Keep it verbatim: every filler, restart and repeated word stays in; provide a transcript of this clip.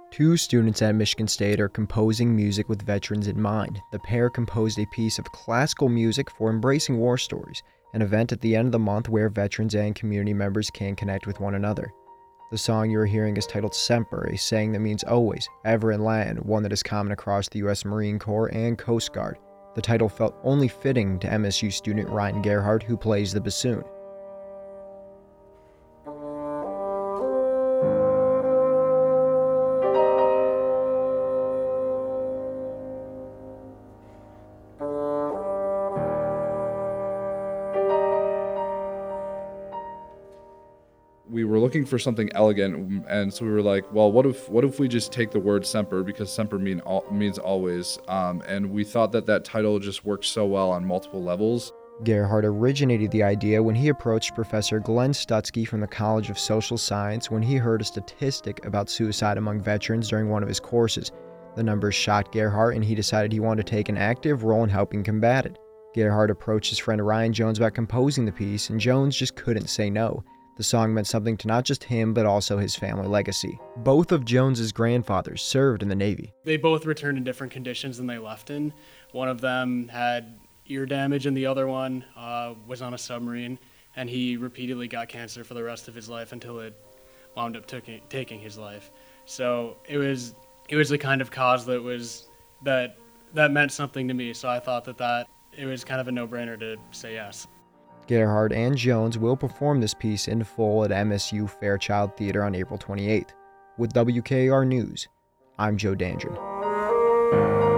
Two students at Michigan State are composing music with veterans in mind. The pair composed a piece of classical music for Embracing War Stories, an event at the end of the month where veterans and community members can connect with one another. The song you are hearing is titled Semper, a saying that means always, ever in Latin, one that is common across the U S Marine Corps and Coast Guard. The title felt only fitting to M S U student Ryan Gerhardt, who plays the bassoon. We were looking for something elegant, and so we were like, well, what if what if we just take the word semper, because semper mean al- means always, um, and we thought that that title just worked so well on multiple levels. Gerhardt originated the idea when he approached Professor Glenn Stutsky from the College of Social Science when he heard a statistic about suicide among veterans during one of his courses. The numbers shocked Gerhardt, and he decided he wanted to take an active role in helping combat it. Gerhardt approached his friend Ryan Jones about composing the piece, and Jones just couldn't say no. The song meant something to not just him, but also his family legacy. Both of Jones's grandfathers served in the Navy. They both returned in different conditions than they left in. One of them had ear damage, and the other one uh, was on a submarine, and he repeatedly got cancer for the rest of his life until it wound up taking taking his life. So it was it was the kind of cause that was that that meant something to me. So I thought that that it was kind of a no-brainer to say yes. Gerhardt and Jones will perform this piece in full at M S U Fairchild Theater on April twenty-eighth. With W K A R News, I'm Joe Dandrin.